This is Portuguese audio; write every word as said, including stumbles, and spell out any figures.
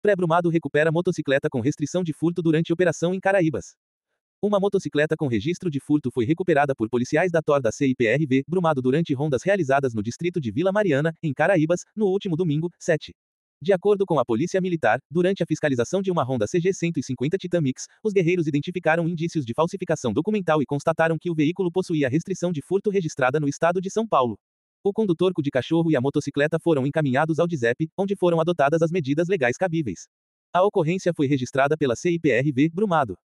Pré-Brumado recupera motocicleta com restrição de furto durante operação em Caraíbas. Uma motocicleta com registro de furto foi recuperada por policiais da T O R da C I P R V Brumado durante rondas realizadas no distrito de Vila Mariana, em Caraíbas, no último domingo, sete. De acordo com a Polícia Militar, durante a fiscalização de uma Honda C G cento e cinquenta Titan Mix, os guerreiros identificaram indícios de falsificação documental e constataram que o veículo possuía restrição de furto registrada no estado de São Paulo. O condutor de cachorro e a motocicleta foram encaminhados ao DISEP, onde foram adotadas as medidas legais cabíveis. A ocorrência foi registrada pela C I P R V Brumado.